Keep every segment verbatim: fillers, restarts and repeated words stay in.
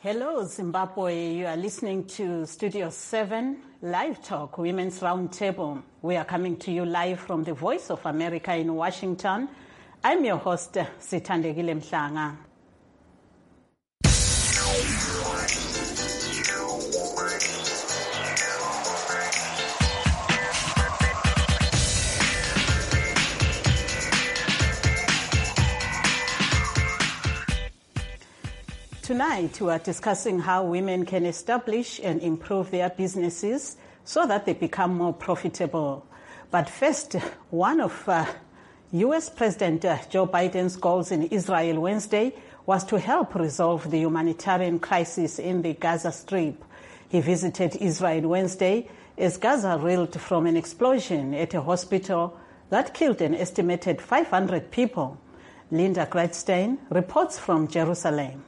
Hello, Zimbabwe. You are listening to Studio seven, Live Talk, Women's Roundtable. We are coming to you live from the Voice of America in Washington. I'm your host, Sithandegile Mhlanga. Tonight, we are discussing how women can establish and improve their businesses so that they become more profitable. But first, one of uh, U S President uh, Joe Biden's goals in Israel Wednesday was to help resolve the humanitarian crisis in the Gaza Strip. He visited Israel Wednesday as Gaza reeled from an explosion at a hospital that killed an estimated five hundred people. Linda Gradstein reports from Jerusalem.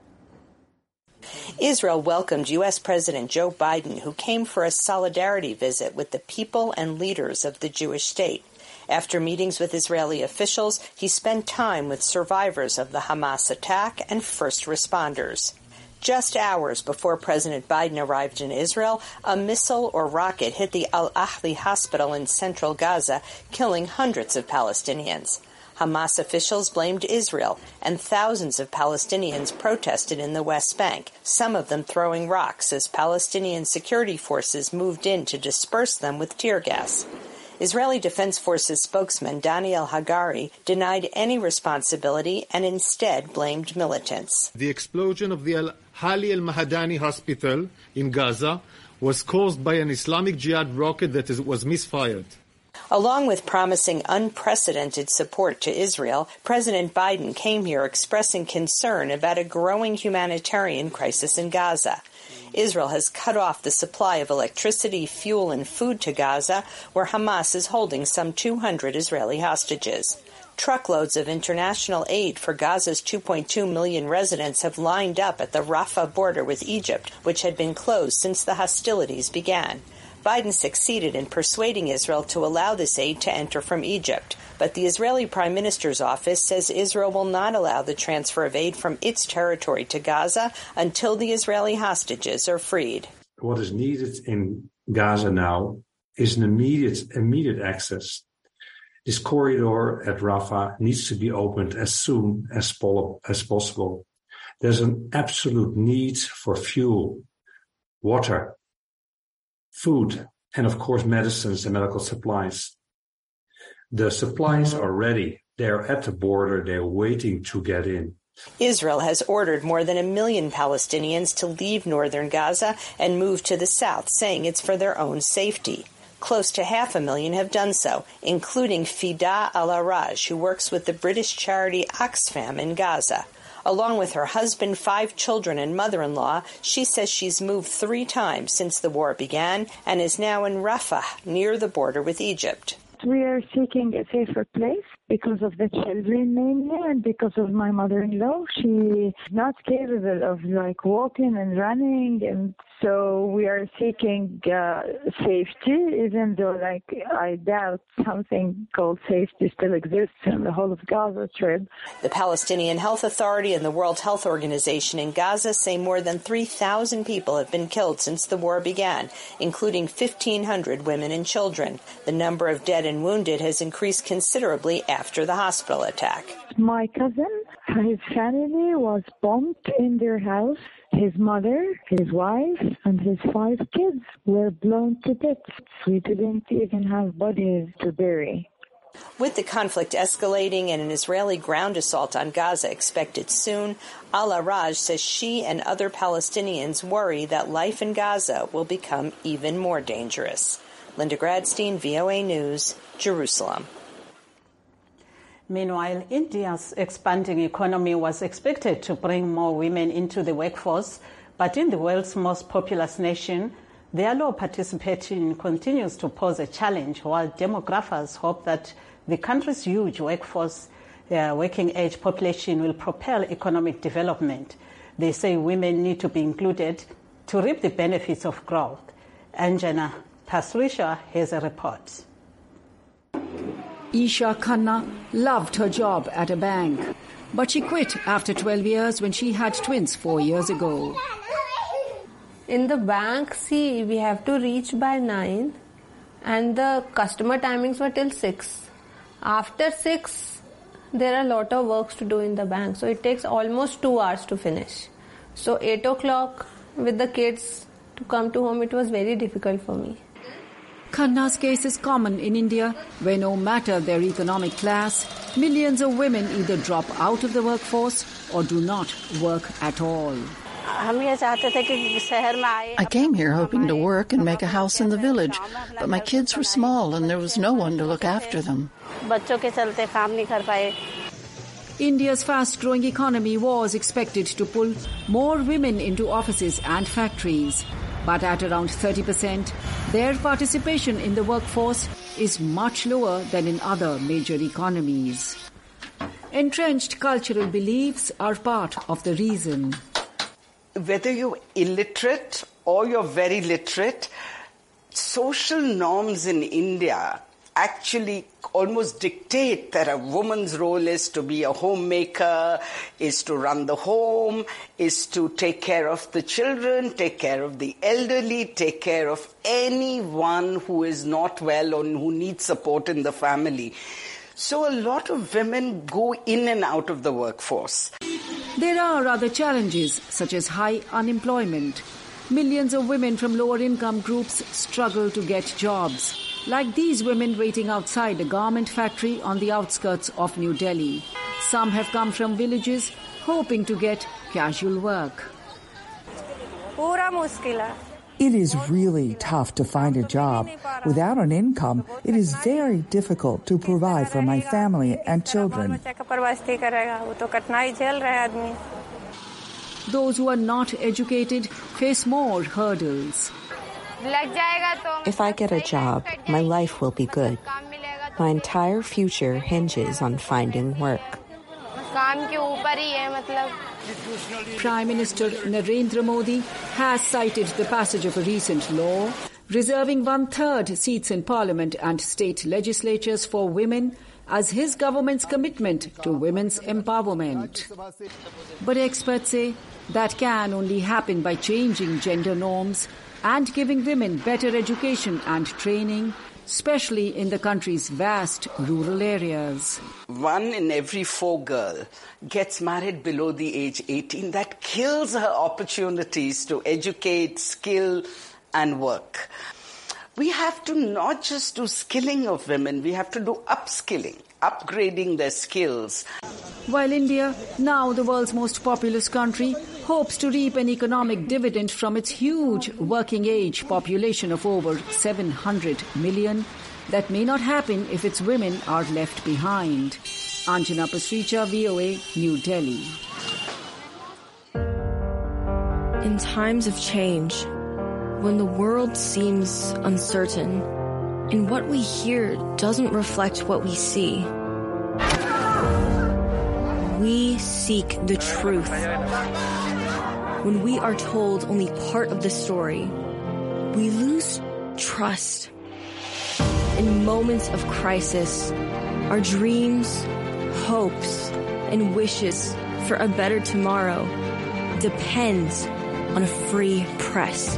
Israel welcomed U S President Joe Biden, who came for a solidarity visit with the people and leaders of the Jewish state. After meetings with Israeli officials, he spent time with survivors of the Hamas attack and first responders. Just hours before President Biden arrived in Israel, a missile or rocket hit the Al-Ahli hospital in central Gaza, killing hundreds of Palestinians. Hamas officials blamed Israel, and thousands of Palestinians protested in the West Bank, some of them throwing rocks as Palestinian security forces moved in to disperse them with tear gas. Israeli Defense Forces spokesman Daniel Hagari denied any responsibility and instead blamed militants. The explosion of the Al-Ahli al-Mahadani hospital in Gaza was caused by an Islamic Jihad rocket that is, was misfired. Along with promising unprecedented support to Israel, President Biden came here expressing concern about a growing humanitarian crisis in Gaza. Israel has cut off the supply of electricity, fuel, and food to Gaza, where Hamas is holding some two hundred Israeli hostages. Truckloads of international aid for Gaza's two point two million residents have lined up at the Rafah border with Egypt, which had been closed since the hostilities began. Biden succeeded in persuading Israel to allow this aid to enter from Egypt, but the Israeli Prime Minister's office says Israel will not allow the transfer of aid from its territory to Gaza until the Israeli hostages are freed. What is needed in Gaza now is an immediate, immediate access. This corridor at Rafah needs to be opened as soon as, pol- as possible. There's an absolute need for fuel, water, food, and of course medicines and medical supplies. The supplies are ready. They're at the border. They're waiting to get in. Israel has ordered more than a million Palestinians to leave northern Gaza and move to the south, saying it's for their own safety. Close to half a million have done so, including Fida Al-Araj, who works with the British charity Oxfam in Gaza. Along with her husband, five children, and mother-in-law, she says she's moved three times since the war began and is now in Rafah, near the border with Egypt. We are seeking a safer place because of the children mainly and because of my mother-in-law. She's not capable of like walking and running, and so we are seeking uh, safety, even though like I doubt something called safety still exists in the whole of Gaza Strip. The Palestinian Health Authority and the World Health Organization in Gaza say more than three thousand people have been killed since the war began, including fifteen hundred women and children. The number of dead and wounded has increased considerably after the hospital attack. My cousin, his family was bombed in their house. His mother, his wife, and his five kids were blown to bits. We didn't even have bodies to bury. With the conflict escalating and an Israeli ground assault on Gaza expected soon, Al-Araj says she and other Palestinians worry that life in Gaza will become even more dangerous. Linda Gradstein, V O A News, Jerusalem. Meanwhile, India's expanding economy was expected to bring more women into the workforce, but in the world's most populous nation, their low participation continues to pose a challenge, while demographers hope that the country's huge workforce, uh, working-age population will propel economic development. They say women need to be included to reap the benefits of growth. Anjana Pasrisha has a report. Isha Khanna loved her job at a bank. But she quit after twelve years when she had twins four years ago. In the bank, see, we have to reach by nine and the customer timings were till six. After six, there are a lot of works to do in the bank. So it takes almost two hours to finish. So eight o'clock with the kids to come to home, it was very difficult for me. Khanna's case is common in India, where no matter their economic class, millions of women either drop out of the workforce or do not work at all. I came here hoping to work and make a house in the village, but my kids were small and there was no one to look after them. India's fast-growing economy was expected to pull more women into offices and factories. But at around thirty percent, their participation in the workforce is much lower than in other major economies. Entrenched cultural beliefs are part of the reason. Whether you're illiterate or you're very literate, social norms in India actually almost dictate that a woman's role is to be a homemaker, is to run the home, is to take care of the children, take care of the elderly, take care of anyone who is not well or who needs support in the family. So a lot of women go in and out of the workforce. There are other challenges, such as high unemployment. Millions of women from lower income groups struggle to get jobs, like these women waiting outside a garment factory on the outskirts of New Delhi. Some have come from villages hoping to get casual work. It is really tough to find a job. Without an income, it is very difficult to provide for my family and children. Those who are not educated face more hurdles. If I get a job, my life will be good. My entire future hinges on finding work. Prime Minister Narendra Modi has cited the passage of a recent law reserving one-third seats in Parliament and state legislatures for women as his government's commitment to women's empowerment. But experts say that can only happen by changing gender norms and giving women better education and training, especially in the country's vast rural areas. One in every four girl gets married below the age eighteen. That kills her opportunities to educate, skill, and work. We have to not just do skilling of women, we have to do upskilling, upgrading their skills. While India, now the world's most populous country, hopes to reap an economic dividend from its huge working age population of over seven hundred million, that may not happen if its women are left behind. Anjana Pasricha, V O A, New Delhi. In times of change, when the world seems uncertain, and what we hear doesn't reflect what we see, we seek the truth. When we are told only part of the story, we lose trust. In moments of crisis, our dreams, hopes, and wishes for a better tomorrow depends on a free press.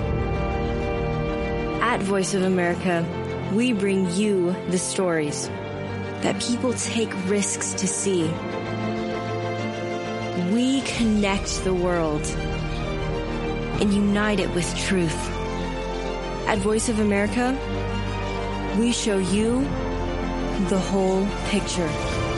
At Voice of America, we bring you the stories that people take risks to see. We connect the world and unite it with truth. At Voice of America, we show you the whole picture.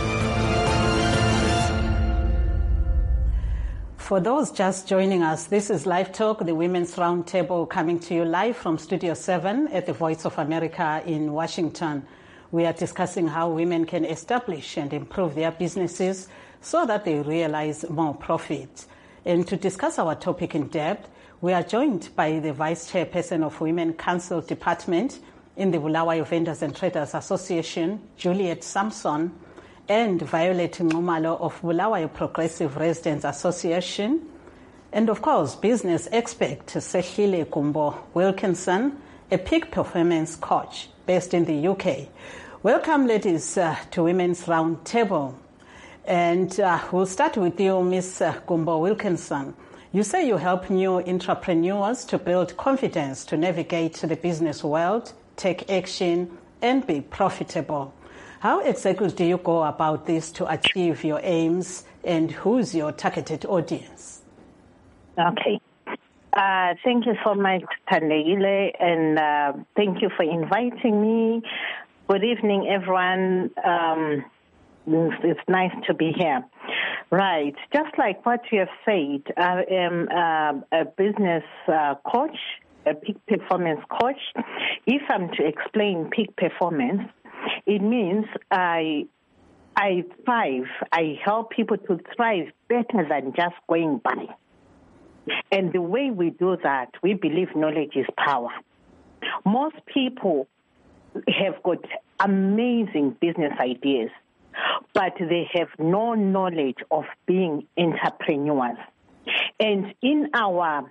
For those just joining us, this is Live Talk, the Women's Roundtable, coming to you live from Studio seven at the Voice of America in Washington. We are discussing how women can establish and improve their businesses so that they realize more profit. And to discuss our topic in depth, we are joined by the Vice Chairperson of Women Council Department in the Bulawayo Vendors and Traders Association, Juliet Samson, and Violet Ngumalo of Bulawayo Progressive Residents Association, and of course, business expert Sehile Kumbo Wilkinson, a peak performance coach based in the U K. Welcome, ladies, uh, to Women's Roundtable. And uh, we'll start with you, Miz Gumbo Wilkinson. You say you help new entrepreneurs to build confidence to navigate the business world, take action, and be profitable. How exactly do you go about this to achieve your aims, and who's your targeted audience? Okay. Uh, thank you so much, Tandile, and uh, thank you for inviting me. Good evening, everyone. Um, it's nice to be here. Right. Just like what you have said, I am uh, a business uh, coach, a peak performance coach. If I'm to explain peak performance, it means I I thrive. I help people to thrive better than just going by. And the way we do that, we believe knowledge is power. Most people have got amazing business ideas, but they have no knowledge of being entrepreneurs. And in our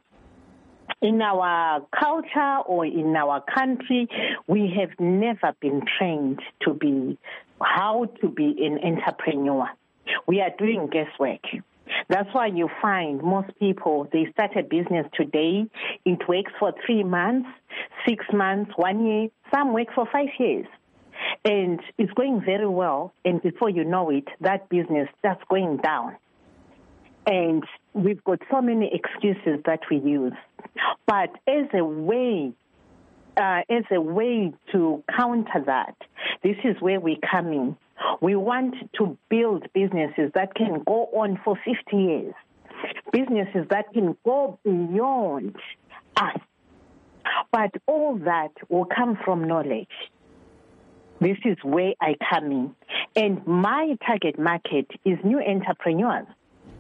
in our culture or in our country, we have never been trained to be how to be an entrepreneur. We are doing guesswork. That's why you find most people, they start a business today, it works for three months, six months, one year, some work for five years. And it's going very well, and before you know it, that business starts going down. And we've got so many excuses that we use. But as a way, uh, as a way to counter that, this is where we come in. We want to build businesses that can go on for fifty years, businesses that can go beyond us. But all that will come from knowledge. This is where I come in. And my target market is new entrepreneurs,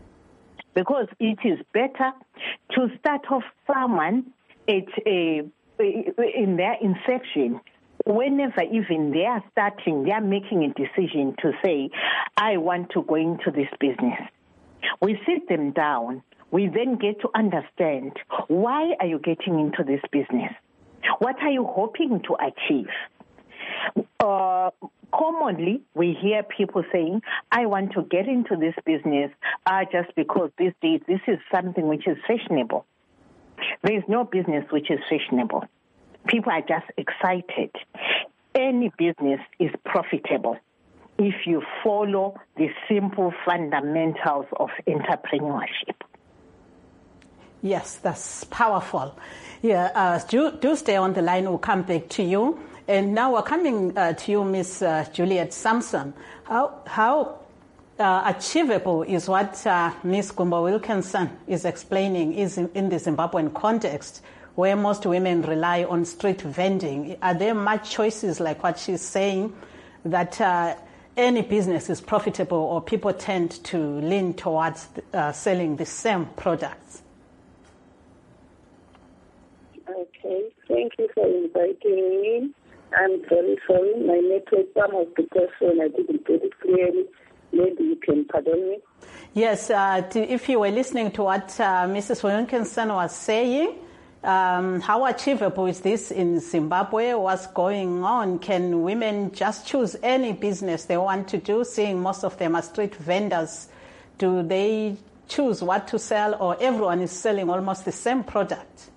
because it is better to start off someone at a, in their inception. Whenever even they are starting, they are making a decision to say, I want to go into this business. We sit them down. We then get to understand, why are you getting into this business? What are you hoping to achieve? Uh, commonly, we hear people saying, I want to get into this business uh, just because these days this is something which is fashionable. There is no business which is fashionable. People are just excited. Any business is profitable if you follow the simple fundamentals of entrepreneurship. Yes, that's powerful. Yeah, uh, do, do stay on the line. We'll come back to you. And now we're coming uh, to you, Miss Uh, Juliet Sampson. How, how uh, achievable is what uh, Miss Gumbo Wilkinson is explaining is in, in the Zimbabwean context, where most women rely on street vending? Are there much choices like what she's saying, that uh, any business is profitable, or people tend to lean towards uh, selling the same products? Okay, thank you for inviting me. I'm very sorry, my network, some of the question I didn't get it clearly. Maybe you can pardon me. Yes, uh, to, if you were listening to what uh, Missus Wilkinson was saying, Um, how achievable is this in Zimbabwe? What's going on? Can women just choose any business they want to do, seeing most of them are street vendors? Do they choose what to sell, or everyone is selling almost the same product?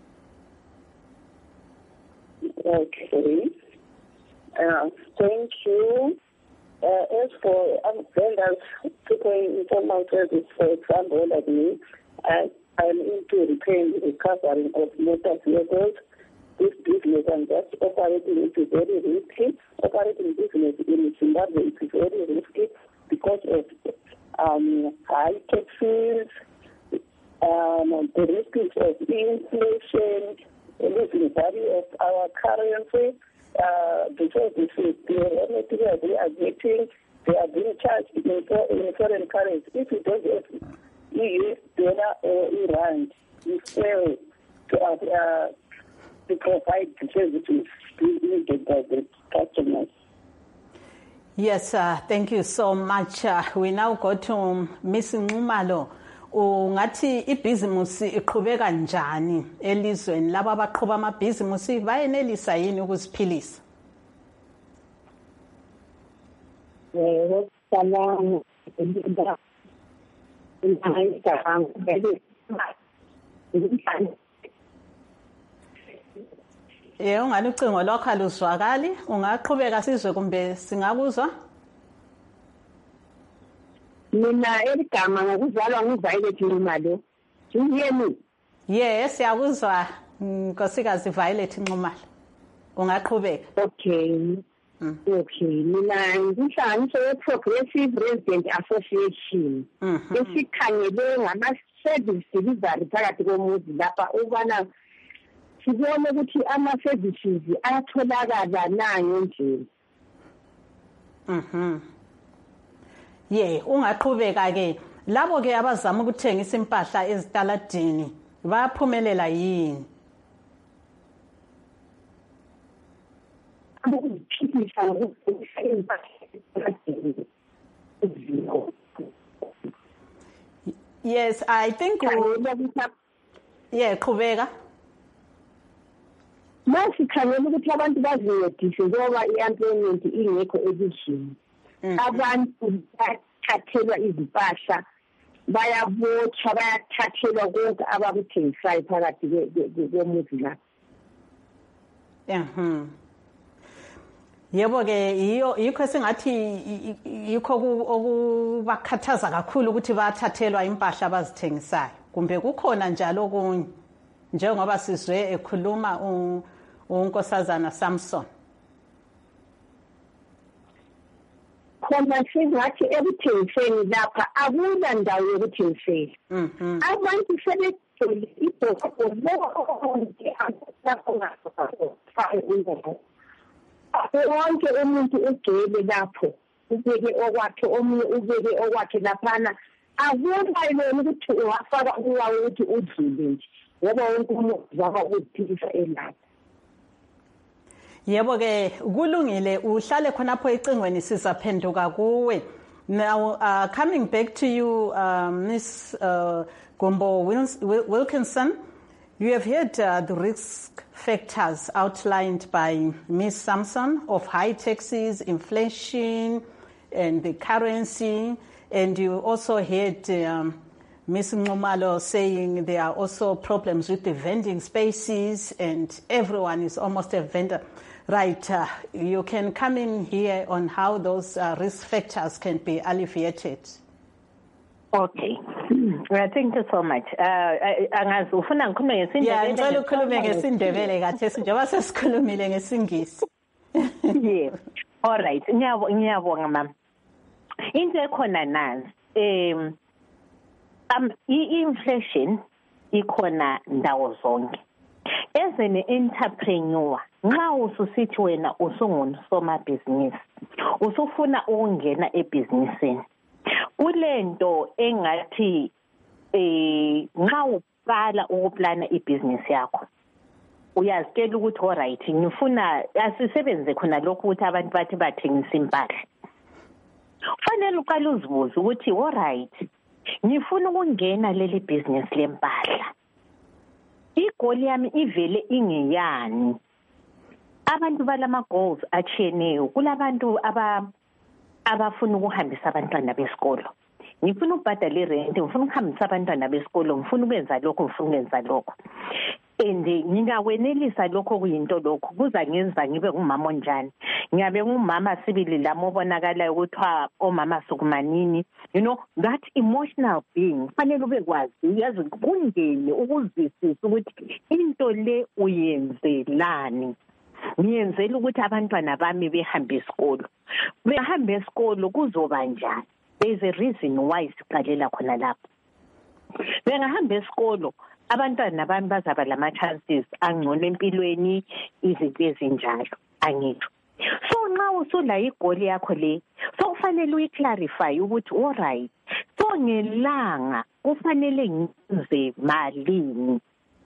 Okay. Uh, thank you. Uh, as for um, vendors, people in informal service, for example, like me, I I'm into repairing the recovering of motor vehicles. This business I'm just operating is very risky. Operating business in Zimbabwe is very risky because of um, high taxes, um, the risks of inflation, the losing value of our currency. Uh, because this is the raw material they are getting, they are being charged in, in foreign currency. If you don't have E U S dollar or Iran, you fail to, uh, to provide the services needed by the customers. Yes, uh, thank you so much. Uh, we now go to Miss Nxumalo. Ungathi ibhizimusi iqhubeka njani elizweni laba abaqhuba amabhizimusi bayenelisa yini ukuziphilisa? What Salam. Eh ungani ucingo lokho aluzwakali ungaqhubeka sizwe kumbe singakuzwa Mina eligama ngokuzalwa nguViolet Nxumalo. Yini? Yes siyakuzwa nkosikazi Violet Nxumalo. Ungaqhubeka. Okay. Mm. Okay, mina ngihlanganiso ye-Progressive Resident Association. Esikhangele ngama-service delivery phakathi komuzi lapha ubana sibone ukuthi ama-services ayatholakala na ngendlela. Mhm. Ye, ungaqhubeka ke. Labo ke abazama ukuthengisa impahla ezitaladini bayaphumelela yini? Yes, I think yeah, qhubeka. Mase khangela ukuthi abantu bazincedise ngoba i-employment ingekho elizweni. Abantu bathathelwa izimpahla bayabotshwa bayathathelwa konke abakuthengisayo phakathi komuzi lapha. Mhm. Yebo ke iyo yikho sengathi yikho okubakhathaza kakhulu ukuthi bathathelwa impahla abazithengisayo kumbe kukhona njalo okunye njengoba sizwe ekhuluma unkosazana Samson. Khona singathi ekuthengiseni lapha akuna ndawo yokuthengisela. Mhm. Abantu sebegcwele ibhokisi lonke lapho wonke umuntu ugcwele lapho ubeke okwakhe omunye ubeke okwakhe laphana akubayilona ukuthi ungafaka kuwawo ukuthi udlule nje ngoba wonke umuntu uzama ukuphilisa elapha. Yebo ke kulungile uhlale khonapho ecingweni sizaphenduka kuwe. Now uh, coming back to you uh, Miss uh, Gumbo Wilkinson, you have heard uh, the risk factors outlined by Miz Samson of high taxes, inflation, and the currency. And you also heard um, Miz Nxumalo saying there are also problems with the vending spaces and everyone is almost a vendor. Right, uh, you can come in here on how those uh, risk factors can be alleviated. Okay. Well, thank you so much. Angazi ufuna ngikhulume ngesindebele. Yeah, ngicela ukhulume ngesindebele kathesi njengoba sesikhulumile ngesingisi. Yeah. All right. Ngiyabonga ngiyabonga mama. Into ekhona nazi em um i-inflation ikhona ndawo zonke. As an entrepreneur, nxa ususithi wena usungusoma business, usufuna ukungena ebhizinisini. Kulento engathi eh nxa uqala ukuplana ibhizinisi yakho uyazitshela ukuthi all right ngifuna asisebenze khona lokho ukuthi abantu bathi bathengisa impahla. Fanele uqale uzibuze ukuthi all right ngifuna ukungena leli business lempahla. Igoli yami ivele ingeyani. Abantu balama goals achiyeneyo kulabantu aba abafuna ukuhambisa abantwana besikolo. Ngifuna ukubhadala irent, ngifuna ukuhambisa abantwana besikolo, ngifuna ukwenza lokho, ngifuna ukwenza lokho. And ngingakwenelisa lokho kuyinto lokho kuza ngenza ngibe ngumama onjani. Ngiyabe ngumama sibili lamo bonakala ukuthi omama sukumanini. You know, that emotional being fanele ube kwazi uyazi kungene ukuzwisisa ukuthi into le uyenzelani. Ngiyenzela ukuthi abantwana bami behambe esikolo. Behambe esikolo kuzoba njani? There is a reason why siqalela khona lapho. Bengahamba esikolo abantwana bami bazaba lama chances angcono empilweni izinto ezinjalo angitho. So nxa usula igoli yakho le so kufanele uyiclarify ukuthi all right so ngelanga kufanele ngize malini.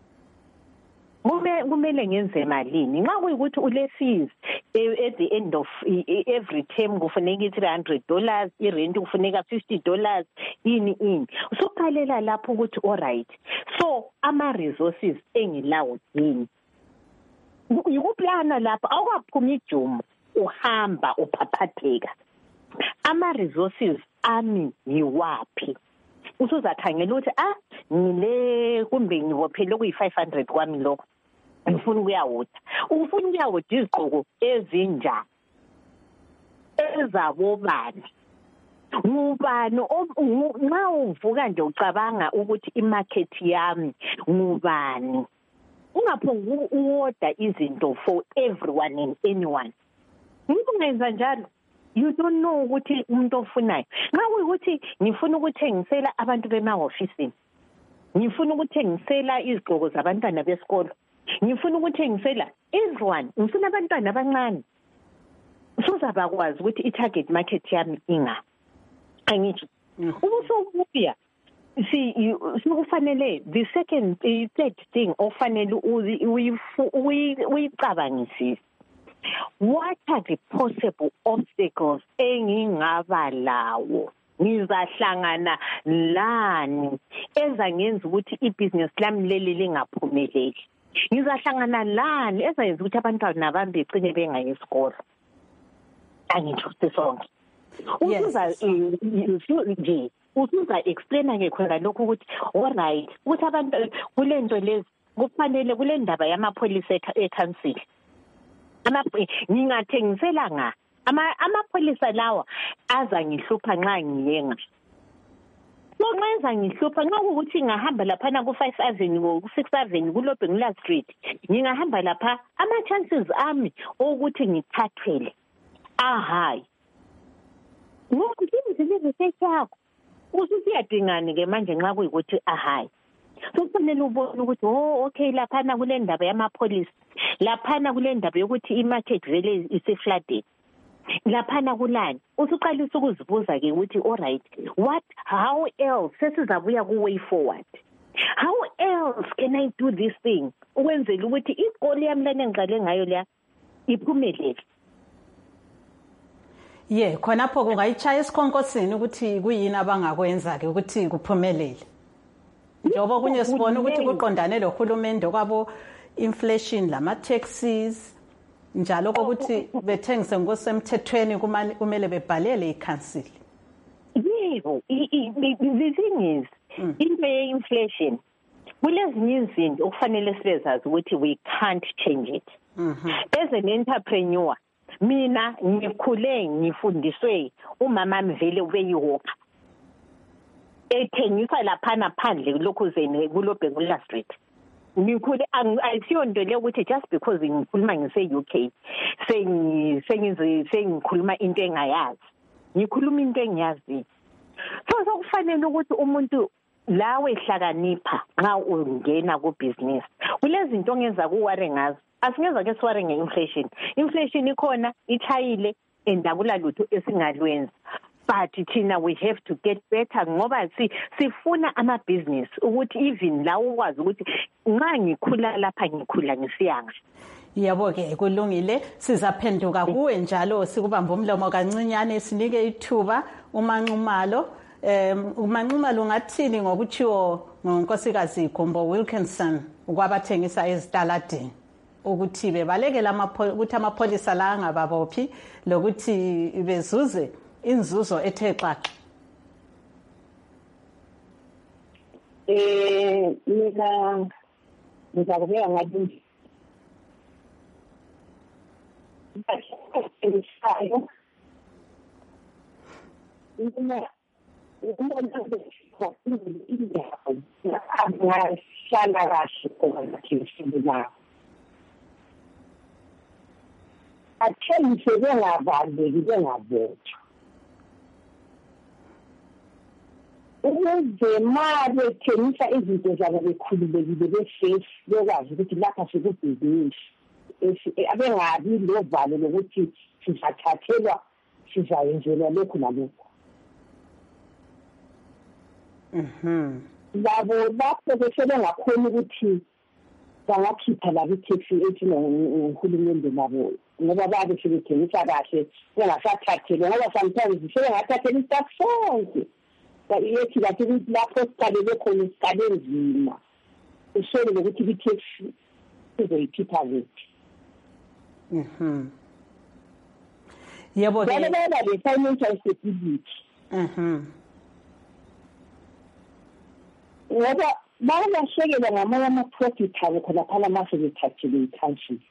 Kumele ngenze malini nxa kuyikuthi ule fees at the end of every term kufuneka three hundred dollars irent kufuneka fifty dollars ini ini usuqalela lapho ukuthi all right so ama resources engilawo yini ukuplana lapha awukaphumi ijumo uhamba uphaphatheka ama resources ami yiwaphi usuzakhangela ukuthi ah ngile kumbe ngibophele kuyi five hundred kwami lokho ngifuna ukuyawutha ufuna ukuyawutha izigqoko ezinjani ezabobani ngubani nxa uvuka nje ucabanga ukuthi imarket yami ngubani ungaphonga uorder izinto for everyone and anyone ungenza njalo you don't know ukuthi umuntu ofunayo nxa kuyikuthi ngifuna ukuthengisela abantu bema-ofisini ngifuna ukuthengisela izigqoko zabantwana besikolo ngifuna ukuthengisela everyone ngifuna abantwana abancane usuzabakwazi ukuthi i-target market yami inga angitsho ubusobuya si sikufanele the second the third thing ofanele uyicabangisise what are the possible obstacles engingaba lawo ngizahlangana lani ezangenza ukuthi ibusiness lami leli lingaphumeleli ngizahlangana lani ezayenza ukuthi abantwana bami begcine bengayi esikolo angitsho sisonke usuza nje usuza explain ke khona lokho ukuthi all right ukuthi abantu kulento lezi kufanele kule ndaba yamapholisa eCouncil ama ngingathengisela nga ama amapholisa lawa aza ngihlupha nxa ngiyenga ngenza ngihlupha nxa ukuthi ngahamba lapha na ku five Avenue ku six Avenue ku Lobengula Street ngingahamba lapha ama chances ami ukuthi ngithathwele ahayi ngoba ngizizwe sekho ususiyadingani ke manje nxa kuyikuthi ahayi so kufanele ubone ukuthi oh okay lapha na kule ndaba yamapholisa lapha na kule ndaba yokuthi imarket vele iseflooded lapha na kulani usuqalisa ukuzibuza ke ukuthi all right what how else sesizabuya ku way forward how else can I do this thing ukwenzela ukuthi isikole yami lana ngiqale ngayo la iphumelele ye khonapho kungayitshaya isikhonkosini ukuthi kuyini abangakwenza ke ukuthi kuphumelele njengoba kunye sibona ukuthi kuqondane lohulumende kwabo inflation lama taxes njalo ukuthi bethengise ngosemthethweni kumele bebhalele iCouncil yebo the thing is into ye-inflation kulezinye izinto okufanele sibezazi ukuthi we can't change it as an entrepreneur mina ngikhule ngifundiswe umama mvele ubeyihoka ethengisa lapha phandle lokhuzeni ku Lobengula Street ngikhule ayisiyonto le ukuthi just because ngikhuluma ngise U K sengi sengize sengikhuluma into engayazi ngikhuluma into engiyazi so sokufanele ukuthi umuntu lawe hlakanipha nxa ungena ku business kulezinto ongenza ku worry ngazo asingeza ke siware nge-inflation inflation ikhona ichayile endakula lutho esingalwenza but thina we have to get better ngoba si sifuna ama business ukuthi even la ukwazi ukuthi nxa ngikhula lapha ngikhula ngisiyanga yabo ke kulungile sizaphenduka kuwe njalo sikubamba umlomo kancinyane sinike ithuba umanxumalo um umanxumalo ngathini ngokuchiwo ngonkosikazi Gumbo Wilkinson ukwabathengisa ezitaladini ukuthi bebalekela ukuthi amapholisa la angababophi lokuthi bezuze inzuzo ethe xaxa eh mina ngizakubeka ngathi isisayo uma uma indawo angahlala kahle khona kisibona athengise bengabaleki bengabotshwa ukuze ma bethengisa izinto zabo bekhululekile besafe bekwazi ukuthi lapha sikubhizinisi abengabi lovalo lokuthi sizathathelwa sizayenzelwa lokhu nalokhu mhm labo lapho besebengakhona ukuthi bangakhipha labo itaxi ethi nohulumende labo ngoba babe sebethengisa kahle bengasathathelwa ngoba sometimes sebengathathela istaff sonke yethi bathi lapho siqalele khona isiqale nzima usole lokuthi itaxi izoyikhipha kuthi mhm Yebo ke. Then the financial stability. Mhm. Ngoba bayashekela ngamanye ama-profit abo khona phela mase bethathile i-country.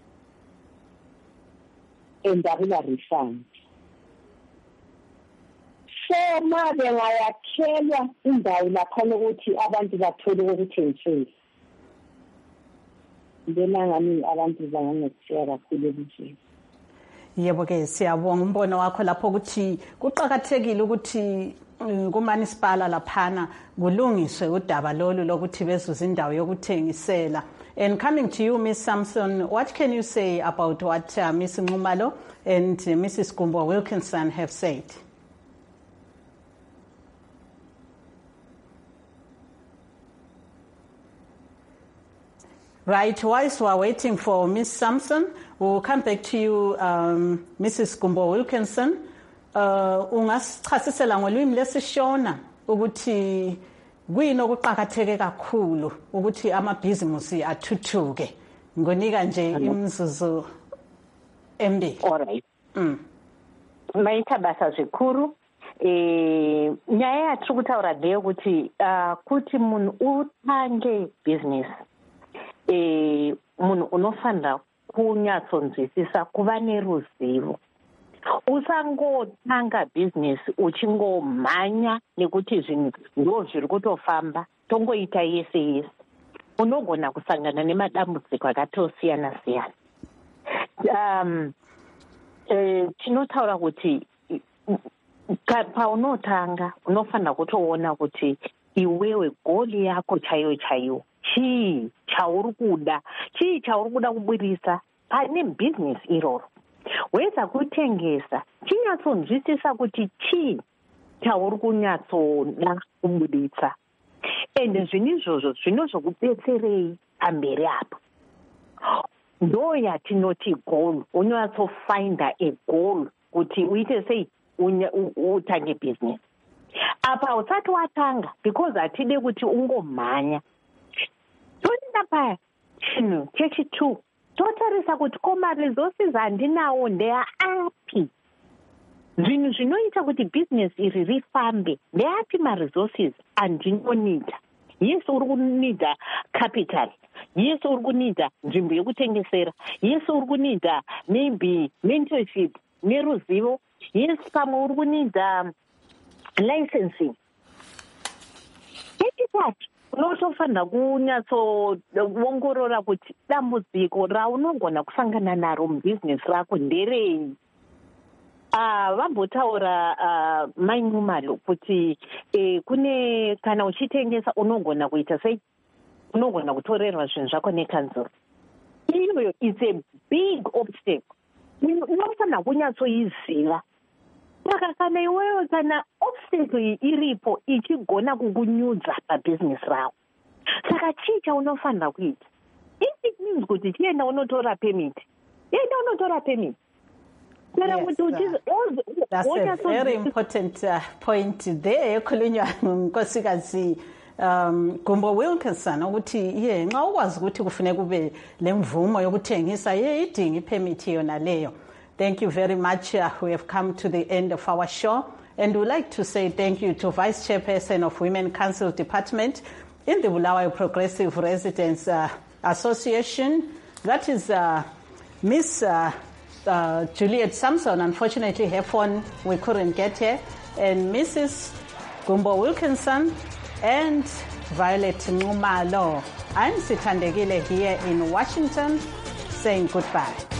And akula refund. So ma bengayakhelwa indawo lapho ukuthi abantu bathole ukuthengisela. Ngena ngani abantu bangangesiya kakhulu ukuthi. Yebo ke siyabonga umbono wakho lapho ukuthi kuqhakathekile ukuthi kumanisipala laphana kulungiswe udaba lolu lokuthi bezuza indawo yokuthengisela. And coming to you, Miss Samson, what can you say about what uh, Miss Nxumalo and uh, Missus Gumbo Wilkinson have said? Right, whilst we're waiting for Miss Samson, we'll come back to you, um, Missus Gumbo Wilkinson. Uh, ungasichasisela ngolwimi lesishona ukuthi kuyini okuqhakatheke kakhulu ukuthi amabhizimusi athuthuke. Ngonika nje imzuzu embi. Alright. Mm. Maithabasa zvikuru. Eh, nyaya yatiri kutaura ndeyo kuti uh, kuti munhu utange business. Eh, munhu unofanira kunyatsonzwisisa kuva neruzivo. Usangotanga business uchingomhanya nekuti zvinhu ndo zviri kutofamba tongoita yese yese. Unogona kusangana nemadambudziko akatosiyana siyana. Um, eh, tinotaura kuti paunotanga unofanira kutoona kuti iwewe goli yako chaiyo chaiyo chii chauri kuda chii chauri kuda kubudisa pane business iroro. Weza kutengesa chinyatsonzwisisa kuti chii chauri kunyatsoda kubudisa. And zvinhu izvozvo zvinozokudetserei pamberi apo. Ndo yatinoti goal. Unyatsofinda a goal kuti uite sei utange business. Apa usati watanga because atide kuti ungomhanya. Toenda paya chinhu chechitu totarisa kuti koma resources handinawo ndeya api. Zvinhu zvinoita kuti business iri rifambe ndeapi ma-resources andinonida. Yes, uri kunida capital. Yes, uri kunida nzvimbo yekutengesera. Yes, uri kunida maybe mentorship neruzivo. Yes, pamwe uri kunida licensing. Chechitatu unotofanira kunyatsoongorora kuti dambudziko raunogona kusangana naro mubizinesi rako nderei. Uh, vambotaura uh, Mai Nxumalo kuti eh, kune kana uchitengesa unogona kuita sei unogona kutorerwa zvinhu zvako nekanzuro. Iyoyo is a big obstacle. Unofanira kunyatsoiziva. Saka kana iwewe kana obstacle iripo ichigona kukunyudza pabhizinesi rako. Saka chii chaunofanira kuita? If it means kuti chienda unotora permit. Chienda unotora permit. Yes, uh, that's a very important uh, point there. Khulunywa nkosikazi um Gumbo Wilkinson ukuthi ye nxa ukwazi ukuthi kufuneka kube lemvumo yokuthengisa ye idinga ipermit yona leyo. Thank you very much. Uh, we have come to the end of our show, and we'd like to say thank you to Vice Chairperson of Women Council Department in the Bulawayo Progressive Residents uh, Association. That is uh, Miss Uh, Uh, Juliet Samson. Unfortunately, her phone, we couldn't get her. And Missus Gumbo Wilkinson and Violet Nxumalo. I'm Sithandegile here in Washington saying goodbye.